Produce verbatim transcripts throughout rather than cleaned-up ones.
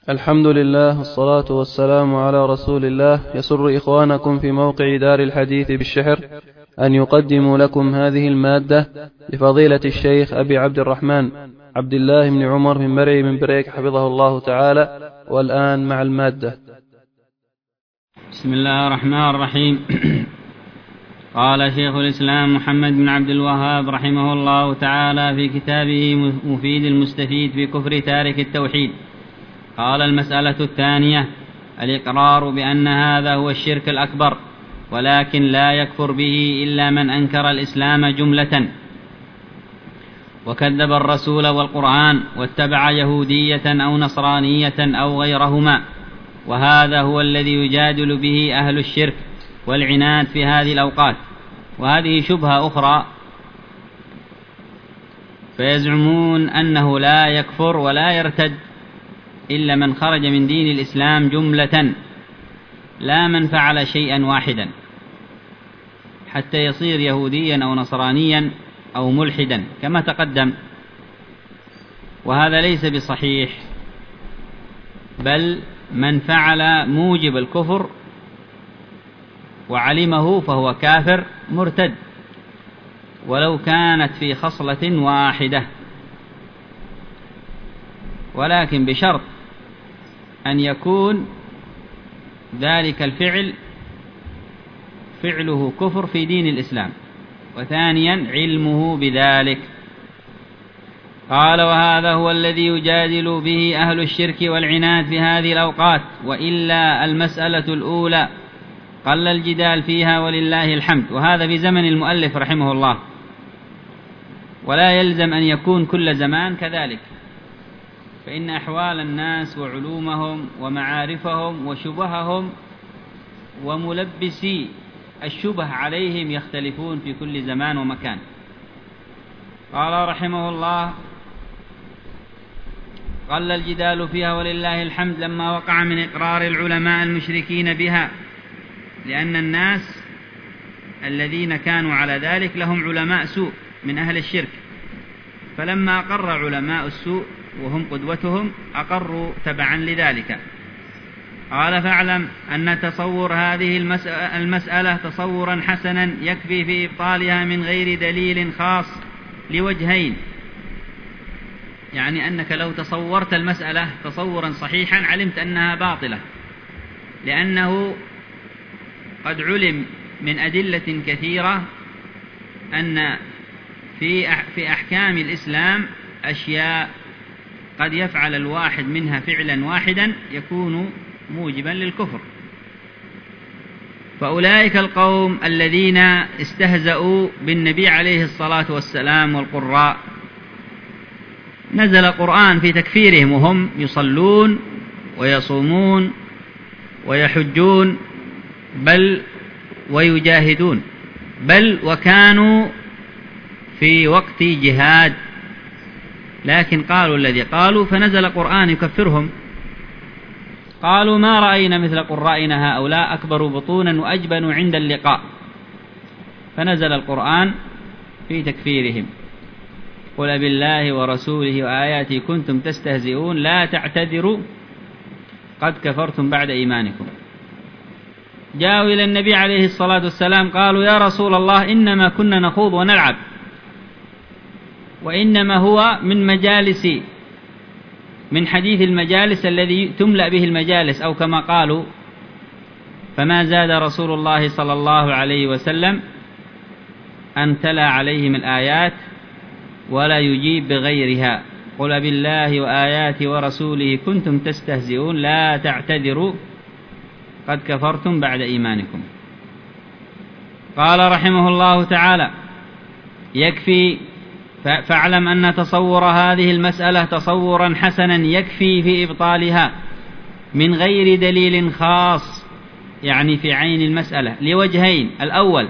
الحمد لله والصلاة والسلام على رسول الله. يسر إخوانكم في موقع دار الحديث بالشحر أن يقدموا لكم هذه المادة لفضيلة الشيخ أبي عبد الرحمن عبد الله بن عمر بن مرعي بن بريك حفظه الله تعالى. والآن مع المادة. بسم الله الرحمن الرحيم. قال شيخ الإسلام محمد بن عبد الوهاب رحمه الله تعالى في كتابه مفيد المستفيد في كفر تارك التوحيد، قال: المسألة الثانية الإقرار بأن هذا هو الشرك الأكبر، ولكن لا يكفر به إلا من أنكر الإسلام جملة وكذب الرسول والقرآن واتبع يهودية أو نصرانية أو غيرهما، وهذا هو الذي يجادل به أهل الشرك والعناد في هذه الأوقات. وهذه شبهة أخرى، فيزعمون أنه لا يكفر ولا يرتد إلا من خرج من دين الإسلام جملة، لا من فعل شيئا واحدا حتى يصير يهوديا أو نصرانيا أو ملحدا كما تقدم، وهذا ليس بصحيح، بل من فعل موجب الكفر وعلمه فهو كافر مرتد ولو كانت في خصلة واحدة، ولكن بشرط أن يكون ذلك الفعل فعله كفر في دين الإسلام، وثانيا علمه بذلك. قال: وهذا هو الذي يجادل به أهل الشرك والعناد في هذه الأوقات، وإلا المسألة الأولى قل الجدال فيها ولله الحمد. وهذا في زمن المؤلف رحمه الله، ولا يلزم أن يكون كل زمان كذلك، فإن أحوال الناس وعلومهم ومعارفهم وشبههم وملبسي الشبه عليهم يختلفون في كل زمان ومكان. قال رحمه الله: قل الجدال فيها ولله الحمد لما وقع من إقرار العلماء المشركين بها، لأن الناس الذين كانوا على ذلك لهم علماء سوء من أهل الشرك، فلما أقر علماء السوء وهم قدوتهم أقروا تبعا لذلك. قال: فاعلم أن تصور هذه المسألة تصورا حسنا يكفي في إبطالها من غير دليل خاص لوجهين، يعني أنك لو تصورت المسألة تصورا صحيحا علمت أنها باطلة، لأنه قد علم من أدلة كثيرة أن في في أحكام الإسلام أشياء قد يفعل الواحد منها فعلا واحدا يكون موجبا للكفر. فأولئك القوم الذين استهزأوا بالنبي عليه الصلاة والسلام والقراء نزل قرآن في تكفيرهم، وهم يصلون ويصومون ويحجون بل ويجاهدون، بل وكانوا في وقت جهاد، لكن قالوا الذي قالوا فنزل قرآن يكفرهم. قالوا: ما رأينا مثل قرائنا هؤلاء، أكبر بطونا وأجبن عند اللقاء، فنزل القرآن في تكفيرهم. قل بالله ورسوله وآياته كنتم تستهزئون لا تعتذروا قد كفرتم بعد إيمانكم. جاءوا إلى النبي عليه الصلاة والسلام قالوا: يا رسول الله، إنما كنا نخوض ونلعب، وإنما هو من مجالس من حديث المجالس الذي تملأ به المجالس، أو كما قالوا. فما زاد رسول الله صلى الله عليه وسلم أن تلا عليهم الآيات ولا يجيب بغيرها. قل بالله وآياته ورسوله كنتم تستهزئون لا تعتذروا قد كفرتم بعد إيمانكم. قال رحمه الله تعالى: يكفي فاعلم أن تصور هذه المسألة تصورا حسنا يكفي في إبطالها من غير دليل خاص، يعني في عين المسألة، لوجهين: الأول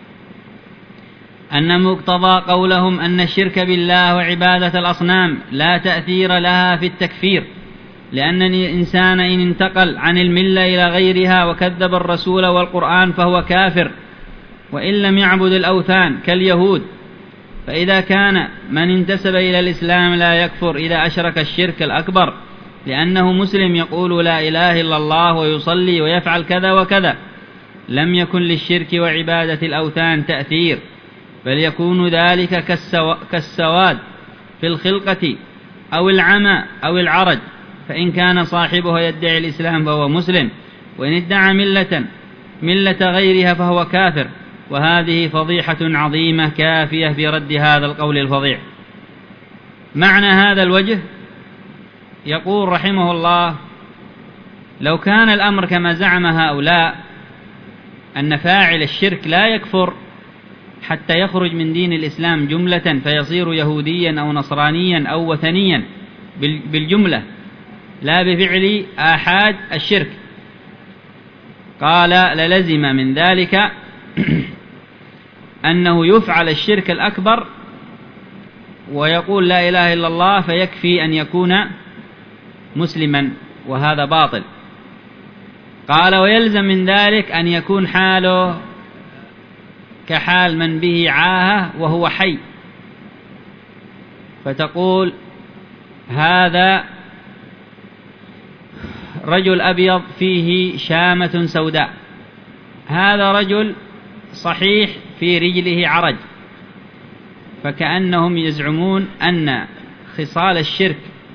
أن مقتضى قولهم أن الشرك بالله وعبادة الأصنام لا تأثير لها في التكفير، لأن الإنسان إن انتقل عن الملة إلى غيرها وكذب الرسول والقرآن فهو كافر، وإن لم يعبد الأوثان كاليهود. فإذا كان من انتسب إلى الإسلام لا يكفر إذا أشرك الشرك الأكبر، لأنه مسلم يقول لا إله إلا الله ويصلي ويفعل كذا وكذا، لم يكن للشرك وعبادة الأوثان تأثير، بل يكون ذلك كالسو... كالسواد في الخلقة أو العمى أو العرج، فإن كان صاحبه يدعي الإسلام فهو مسلم، وإن ادعى ملة ملة غيرها فهو كافر. وهذه فضيحة عظيمة كافية في رد هذا القول الفظيع. معنى هذا الوجه يقول رحمه الله: لو كان الأمر كما زعم هؤلاء أن فاعل الشرك لا يكفر حتى يخرج من دين الإسلام جملة فيصير يهوديا أو نصرانيا أو وثنيا بالجملة لا بفعل آحاد الشرك، قال للزم من ذلك أنه يفعل الشرك الأكبر ويقول لا إله إلا الله فيكفي أن يكون مسلما، وهذا باطل. قال ويلزم من ذلك أن يكون حاله كحال من به عاهة وهو حي، فتقول هذا رجل أبيض فيه شامة سوداء، هذا رجل صحيح في رجله عرج، فكأنهم يزعمون أن خصال الشرك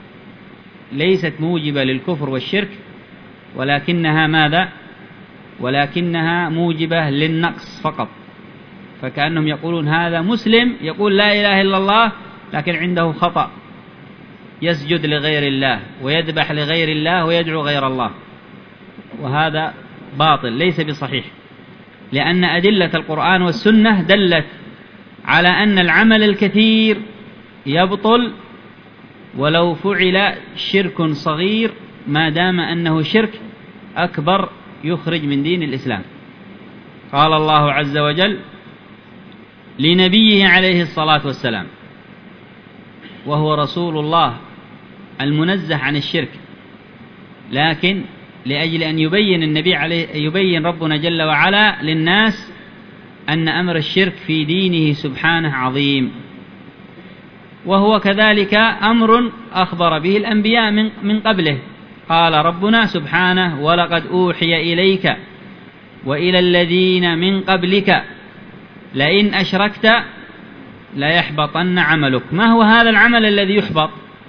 ليست موجبة للكفر والشرك، ولكنها ماذا؟ ولكنها موجبة للنقص فقط. فكأنهم يقولون هذا مسلم يقول لا إله إلا الله لكن عنده خطأ، يسجد لغير الله ويذبح لغير الله ويدعو غير الله، وهذا باطل ليس بصحيح، لأن أدلة القرآن والسنة دلت على أن العمل الكثير يبطل ولو فعل شرك صغير ما دام أنه شرك أكبر يخرج من دين الإسلام. قال الله عز وجل لنبيه عليه الصلاة والسلام وهو رسول الله المنزه عن الشرك، لكن لأجل أن يبين النبي عليه يبين ربنا جل وعلا للناس أن أمر الشرك في دينه سبحانه عظيم، وهو كذلك أمر أخبر به الأنبياء من من قبله. قال ربنا سبحانه ولقد أوحي إليك وإلى الذين من قبلك لئن أشركت ليحبطن عملك. ما هو هذا العمل الذي يحبط؟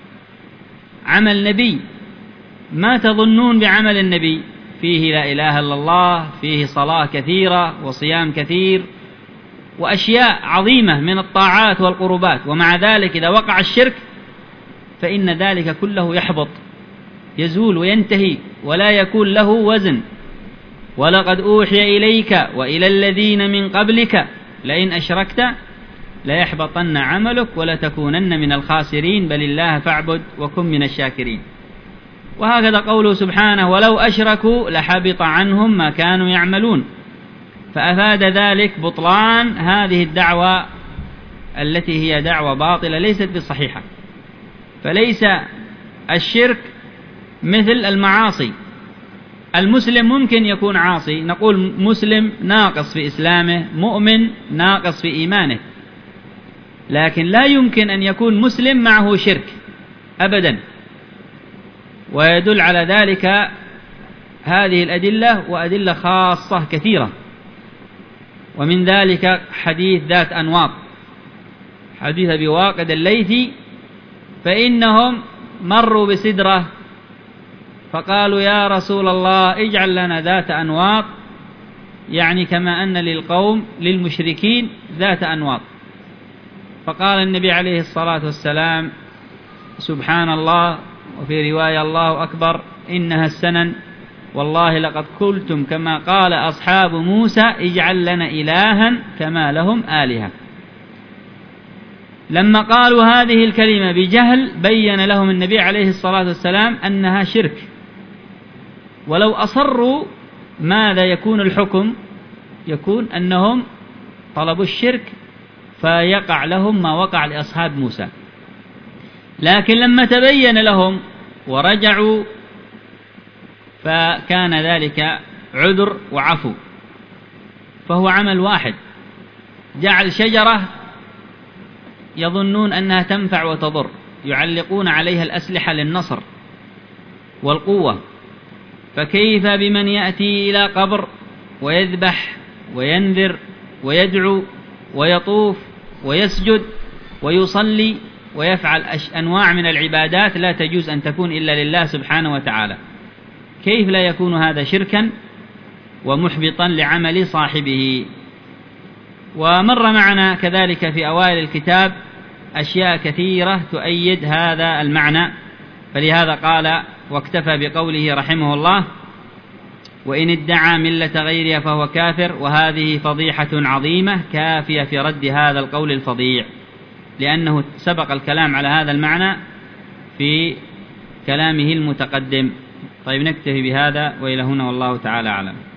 عمل نبي. ما تظنون بعمل النبي؟ فيه لا إله إلا الله، فيه صلاة كثيرة وصيام كثير وأشياء عظيمة من الطاعات والقربات، ومع ذلك إذا وقع الشرك فإن ذلك كله يحبط، يزول وينتهي ولا يكون له وزن. ولقد أوحي إليك وإلى الذين من قبلك لئن أشركت ليحبطن عملك ولتكونن من الخاسرين بل الله فاعبد وكن من الشاكرين. وهكذا قوله سبحانه ولو أشركوا لحبط عنهم ما كانوا يعملون، فأفاد ذلك بطلان هذه الدعوة التي هي دعوة باطلة ليست بصحيحة. فليس الشرك مثل المعاصي. المسلم ممكن يكون عاصي، نقول مسلم ناقص في إسلامه، مؤمن ناقص في إيمانه، لكن لا يمكن أن يكون مسلم معه شرك أبدا. ويدل على ذلك هذه الأدلة وأدلة خاصة كثيرة، ومن ذلك حديث ذات أنواط، حديث أبي واقد الليثي، فإنهم مروا بسدرة فقالوا يا رسول الله اجعل لنا ذات أنواط، يعني كما أن للقوم للمشركين ذات أنواط. فقال النبي عليه الصلاة والسلام سبحان الله، وفي رواية الله أكبر، إنها السنن، والله لقد قلتم كما قال أصحاب موسى اجعل لنا إلها كما لهم آلهة. لما قالوا هذه الكلمة بجهل بين لهم النبي عليه الصلاة والسلام أنها شرك، ولو أصروا ماذا يكون الحكم؟ يكون أنهم طلبوا الشرك فيقع لهم ما وقع لأصحاب موسى. لكن لما تبين لهم ورجعوا فكان ذلك عذر وعفو، فهو عمل واحد. جعل شجرة يظنون أنها تنفع وتضر، يعلقون عليها الأسلحة للنصر، والقوة، فكيف بمن يأتي إلى قبر ويذبح وينذر ويدعو ويطوف ويسجد ويصلي ويفعل أنواع من العبادات لا تجوز أن تكون إلا لله سبحانه وتعالى؟ كيف لا يكون هذا شركا ومحبطا لعمل صاحبه؟ ومر معنا كذلك في أوائل الكتاب أشياء كثيرة تؤيد هذا المعنى، فلهذا قال واكتفى بقوله رحمه الله: وإن ادعى ملة غيرها فهو كافر، وهذه فضيحة عظيمة كافية في رد هذا القول الفظيع، لأنه سبق الكلام على هذا المعنى في كلامه المتقدم. طيب نكتفي بهذا وإلى هنا، والله تعالى أعلم.